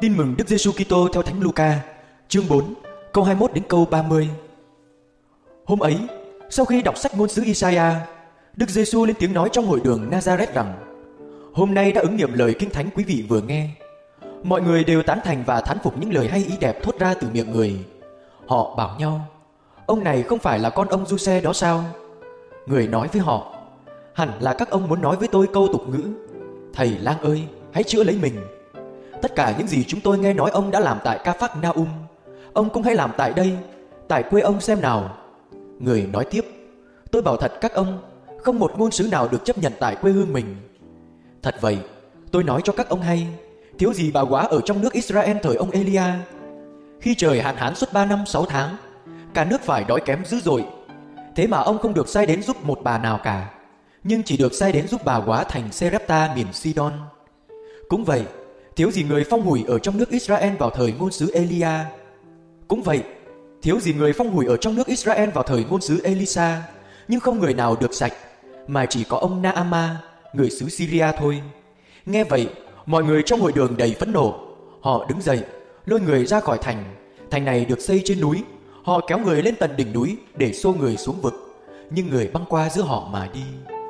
Tin mừng Đức Giêsu Kitô theo Thánh Luca, chương 4, câu 21 đến câu 30. Hôm ấy, sau khi đọc sách ngôn sứ Isaiah, Đức Giêsu lên tiếng nói trong hội đường Nazareth rằng: Hôm nay đã ứng nghiệm lời Kinh Thánh quý vị vừa nghe. Mọi người đều tán thành và thán phục những lời hay ý đẹp thốt ra từ miệng người. Họ bảo nhau: Ông này không phải là con ông Giuse đó sao? Người nói với họ: Hẳn là các ông muốn nói với tôi câu tục ngữ: Thầy lang ơi, hãy chữa lấy mình. Tất cả những gì chúng tôi nghe nói ông đã làm tại Ca-phác-na-um, ông cũng hãy làm tại đây, tại quê ông xem nào. Người nói tiếp: Tôi bảo thật các ông, không một ngôn sứ nào được chấp nhận tại quê hương mình. Thật vậy, tôi nói cho các ông hay, thiếu gì bà góa ở trong nước Israel thời ông Elia. Khi trời hạn hán suốt 3 năm 6 tháng, cả nước phải đói kém dữ dội. Thế mà ông không được sai đến giúp một bà nào cả, nhưng chỉ được sai đến giúp bà góa thành Serepta miền Sidon. Cũng vậy, thiếu gì người phong hủi ở trong nước Israel vào thời ngôn sứ Elia. Cũng vậy, thiếu gì người phong hủi ở trong nước Israel vào thời ngôn sứ Elisa, nhưng không người nào được sạch, mà chỉ có ông Naama, người xứ Syria thôi. Nghe vậy, mọi người trong hội đường đầy phẫn nộ. Họ đứng dậy, lôi người ra khỏi thành. Thành này được xây trên núi. Họ kéo người lên tận đỉnh núi để xô người xuống vực, nhưng người băng qua giữa họ mà đi.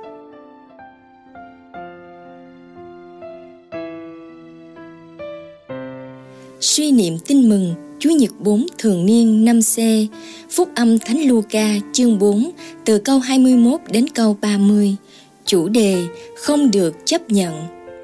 Suy niệm tin mừng Chúa Nhật 4 thường niên 5C, Phúc âm Thánh Luca chương 4 từ câu 21 đến câu 30. Chủ đề: không được chấp nhận.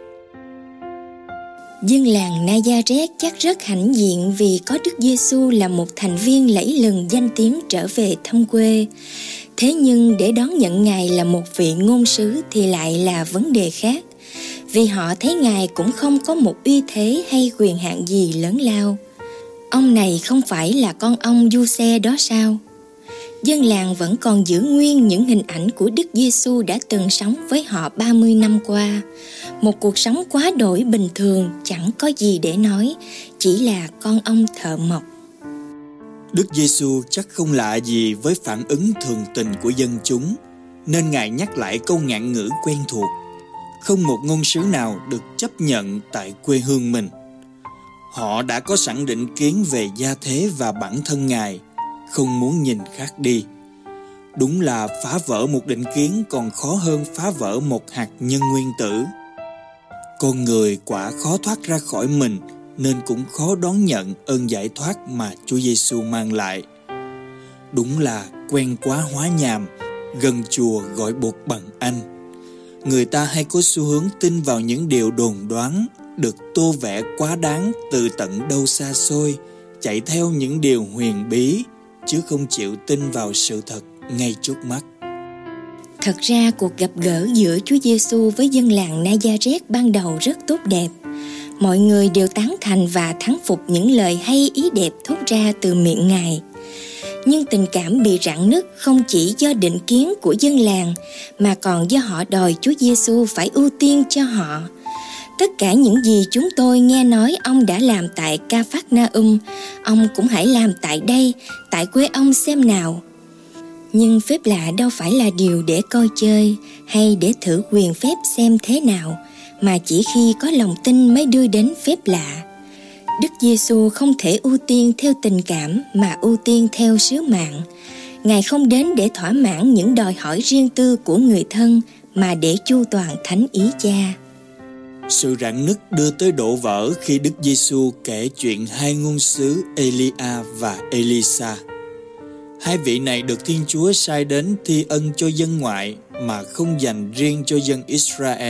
Dân làng Nazareth chắc rất hãnh diện vì có Đức Giêsu là một thành viên lẫy lừng danh tiếng trở về thăm quê. Thế nhưng để đón nhận Ngài là một vị ngôn sứ thì lại là vấn đề khác, vì họ thấy Ngài cũng không có một uy thế hay quyền hạn gì lớn lao. Ông này không phải là con ông Giuse đó sao? Dân làng vẫn còn giữ nguyên những hình ảnh của Đức Giêsu đã từng sống với họ 30 năm qua. Một cuộc sống quá đổi bình thường, chẳng có gì để nói, chỉ là con ông thợ mộc. Đức Giêsu chắc không lạ gì với phản ứng thường tình của dân chúng, nên Ngài nhắc lại câu ngạn ngữ quen thuộc: không một ngôn sứ nào được chấp nhận tại quê hương mình. Họ đã có sẵn định kiến về gia thế và bản thân Ngài, không muốn nhìn khác đi. Đúng là phá vỡ một định kiến còn khó hơn phá vỡ một hạt nhân nguyên tử. Con người quả khó thoát ra khỏi mình, nên cũng khó đón nhận ơn giải thoát mà Chúa Giêsu mang lại. Đúng là quen quá hóa nhàm, gần chùa gọi bột bằng anh. Người ta hay có xu hướng tin vào những điều đồn đoán, được tô vẽ quá đáng từ tận đâu xa xôi, chạy theo những điều huyền bí, chứ không chịu tin vào sự thật ngay trước mắt. Thật ra cuộc gặp gỡ giữa Chúa Giêsu với dân làng Nazareth ban đầu rất tốt đẹp. Mọi người đều tán thành và thán phục những lời hay ý đẹp thốt ra từ miệng Ngài. Nhưng tình cảm bị rạn nứt không chỉ do định kiến của dân làng, mà còn do họ đòi Chúa Giêsu phải ưu tiên cho họ. Tất cả những gì chúng tôi nghe nói ông đã làm tại Ca-phác-na-um, ông cũng hãy làm tại đây, tại quê ông xem nào. Nhưng phép lạ đâu phải là điều để coi chơi hay để thử quyền phép xem thế nào, mà chỉ khi có lòng tin mới đưa đến phép lạ. Đức Giêsu không thể ưu tiên theo tình cảm mà ưu tiên theo sứ mạng. Ngài không đến để thỏa mãn những đòi hỏi riêng tư của người thân, mà để chu toàn thánh ý Cha. Sự rạn nứt đưa tới đổ vỡ khi Đức Giêsu kể chuyện hai ngôn sứ Elia và Elisa. Hai vị này được Thiên Chúa sai đến thi ân cho dân ngoại mà không dành riêng cho dân Israel.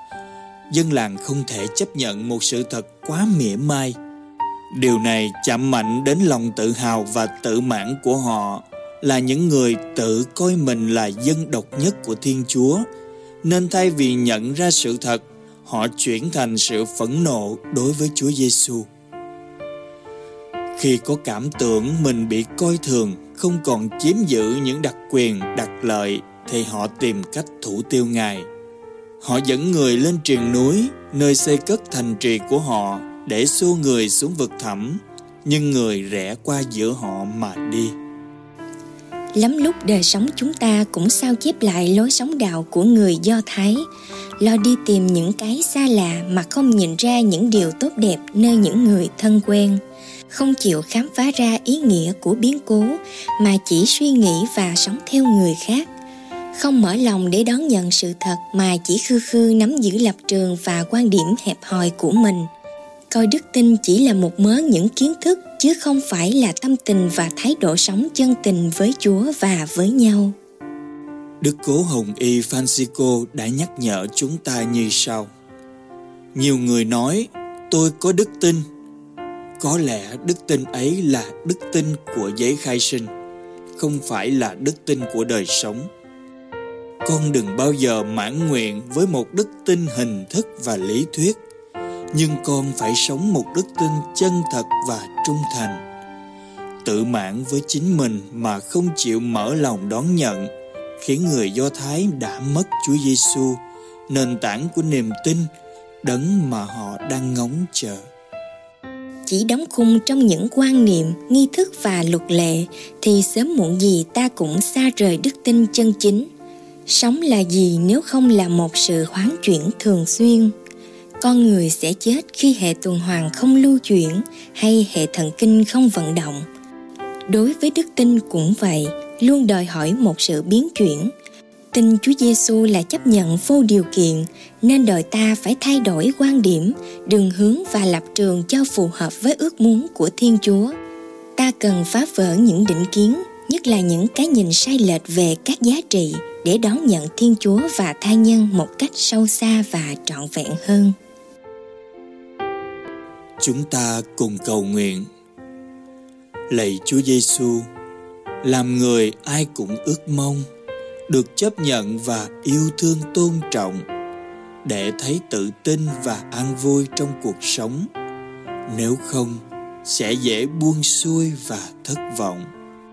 Dân làng không thể chấp nhận một sự thật quá mỉa mai. Điều này chạm mạnh đến lòng tự hào và tự mãn của họ, là những người tự coi mình là dân độc nhất của Thiên Chúa, nên thay vì nhận ra sự thật, họ chuyển thành sự phẫn nộ đối với Chúa Giêsu. Khi có cảm tưởng mình bị coi thường, không còn chiếm giữ những đặc quyền, đặc lợi, thì họ tìm cách thủ tiêu Ngài. Họ dẫn người lên triền núi, nơi xây cất thành trì của họ, để xô người xuống vực thẳm, nhưng người rẽ qua giữa họ mà đi. Lắm lúc đời sống chúng ta cũng sao chép lại lối sống đạo của người Do Thái, lo đi tìm những cái xa lạ mà không nhìn ra những điều tốt đẹp nơi những người thân quen, không chịu khám phá ra ý nghĩa của biến cố mà chỉ suy nghĩ và sống theo người khác, không mở lòng để đón nhận sự thật mà chỉ khư khư nắm giữ lập trường và quan điểm hẹp hòi của mình. Coi đức tin chỉ là một mớ những kiến thức chứ không phải là tâm tình và thái độ sống chân tình với Chúa và với nhau. Đức Cố Hồng Y Francisco đã nhắc nhở chúng ta như sau. Nhiều người nói, tôi có đức tin. Có lẽ đức tin ấy là đức tin của giấy khai sinh, không phải là đức tin của đời sống. Con đừng bao giờ mãn nguyện với một đức tin hình thức và lý thuyết, nhưng con phải sống một đức tin chân thật và trung thành. Tự mãn với chính mình mà không chịu mở lòng đón nhận, khiến người Do Thái đã mất Chúa Giêsu, nền tảng của niềm tin, đấng mà họ đang ngóng chờ. Chỉ đóng khung trong những quan niệm, nghi thức và luật lệ thì sớm muộn gì ta cũng xa rời đức tin chân chính. Sống là gì nếu không là một sự hoán chuyển thường xuyên? Con người sẽ chết khi hệ tuần hoàn không lưu chuyển hay hệ thần kinh không vận động. Đối với đức tin cũng vậy, luôn đòi hỏi một sự biến chuyển. Tin Chúa Giêsu là chấp nhận vô điều kiện, nên đòi ta phải thay đổi quan điểm, đường hướng và lập trường cho phù hợp với ước muốn của Thiên Chúa. Ta cần phá vỡ những định kiến, nhất là những cái nhìn sai lệch về các giá trị, để đón nhận Thiên Chúa và tha nhân một cách sâu xa và trọn vẹn hơn. Chúng ta cùng cầu nguyện. Lạy Chúa Giêsu, làm người ai cũng ước mong được chấp nhận và yêu thương tôn trọng, để thấy tự tin và an vui trong cuộc sống. Nếu không, sẽ dễ buông xuôi và thất vọng.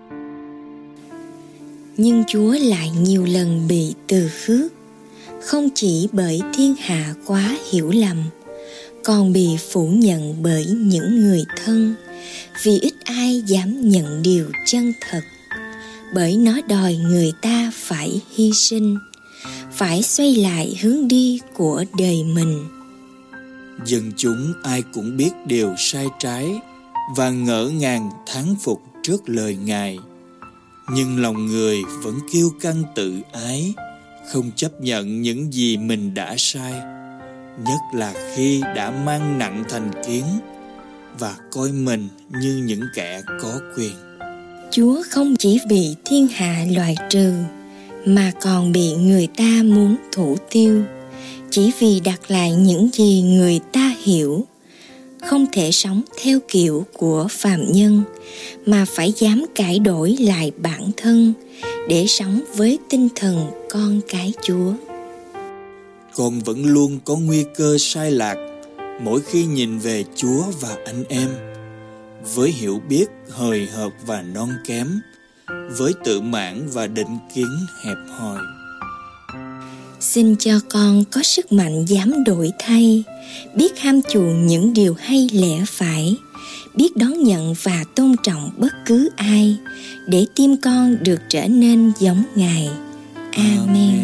Nhưng Chúa lại nhiều lần bị từ khước, không chỉ bởi thiên hạ quá hiểu lầm, còn bị phủ nhận bởi những người thân, vì ít ai dám nhận điều chân thật, bởi nó đòi người ta phải hy sinh, phải xoay lại hướng đi của đời mình. Dân chúng ai cũng biết điều sai trái và ngỡ ngàng thán phục trước lời Ngài, nhưng lòng người vẫn kiêu căng tự ái, không chấp nhận những gì mình đã sai, nhất là khi đã mang nặng thành kiến và coi mình như những kẻ có quyền. Chúa không chỉ bị thiên hạ loại trừ, mà còn bị người ta muốn thủ tiêu, chỉ vì đặt lại những gì người ta hiểu. Không thể sống theo kiểu của phàm nhân, mà phải dám cải đổi lại bản thân để sống với tinh thần con cái Chúa. Con vẫn luôn có nguy cơ sai lạc mỗi khi nhìn về Chúa và anh em, với hiểu biết hời hợt và non kém, với tự mãn và định kiến hẹp hòi. Xin cho con có sức mạnh dám đổi thay, biết ham chuộng những điều hay lẽ phải, biết đón nhận và tôn trọng bất cứ ai, để tim con được trở nên giống Ngài. Amen.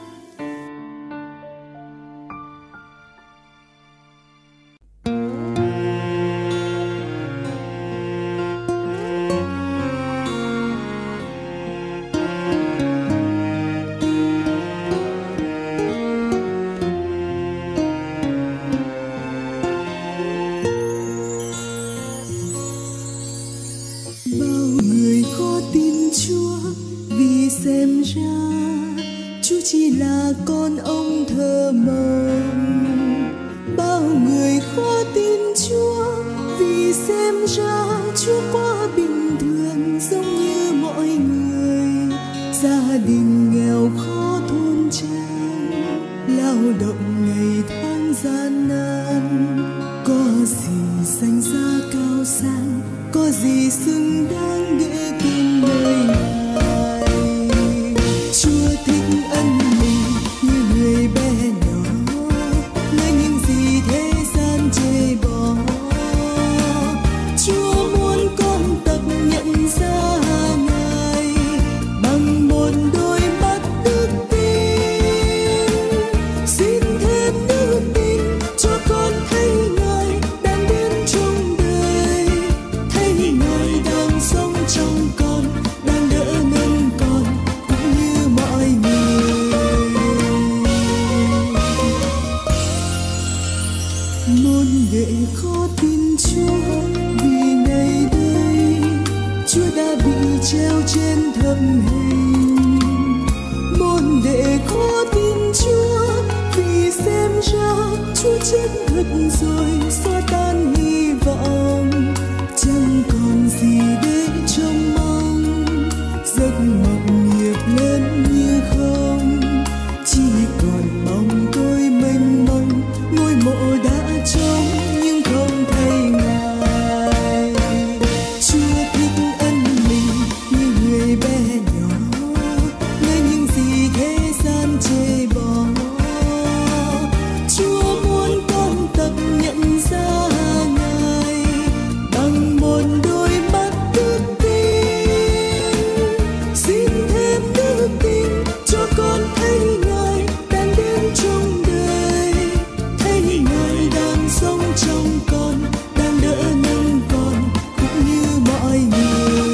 Xem ra Chúa chỉ là con ông thơ mộng. Bao người khó tin Chúa vì xem ra Chúa quá bình thường giống như mọi người. Gia đình nghèo khó thôn trang, lao động ngày tháng gian nan. Có gì danh giá cao sang, có gì xứng đáng để tin nơi Ngài. Chúa thích ân mình như người bé nhỏ, lấy những gì thế gian chê bỏ. Chúa muốn con tập nhận ra Ngài, ra Chúa chết thật rồi, xóa tan hy vọng, chẳng còn gì để trông mong. Giấc mộng nghiệp lớn như không, chỉ còn bóng tối mênh mông. Ngôi mộ đã trống nhưng không thấy Ngài. Chúa thích ân mình như người bé nhỏ, nơi những gì thế gian chê bỏ. Chúa muốn con tập nhận ra Ngài bằng một đôi mắt đức tin. Xin thêm đức tin cho con thấy Ngài đang đến trong đời, thấy Ngài đang sống trong con, đang đỡ nâng con cũng như mọi người.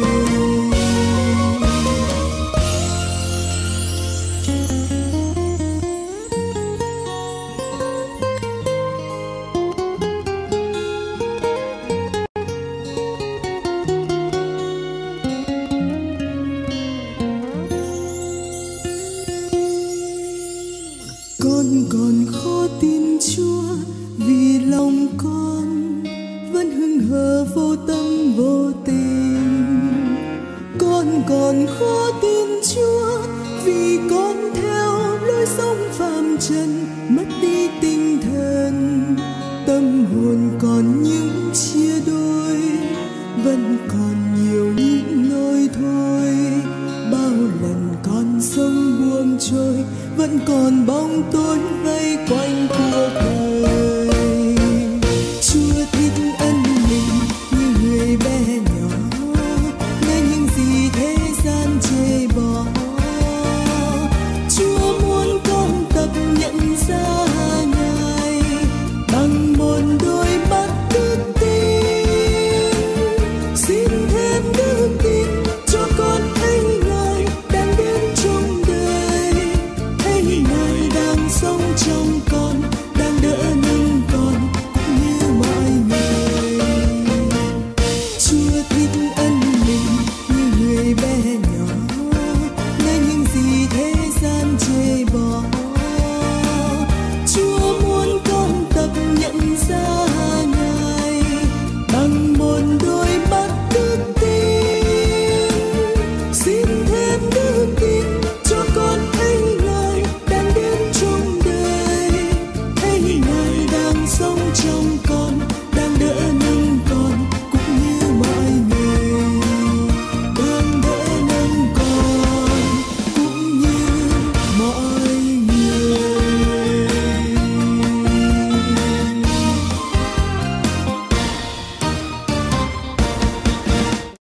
Con còn khó tin Chúa vì lòng con vẫn hững hờ vô tâm vô tình. Con còn khó tin Chúa vì con theo lối sống phàm trần, mất đi tinh thần. Tâm hồn còn những chia đôi, vẫn còn nhiều những nỗi thôi. Bao lần con sống buông trôi, vẫn còn bóng tối vây quanh con.